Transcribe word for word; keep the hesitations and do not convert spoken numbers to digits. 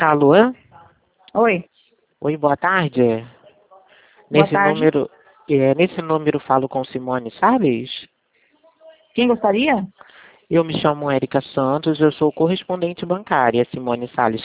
Alô? Oi, Oi, boa tarde. boa Nesse tarde. número, é, nesse número falo com Simone Salles? Quem gostaria? Eu me chamo Érica Santos, eu sou correspondente bancária, Simone Salles.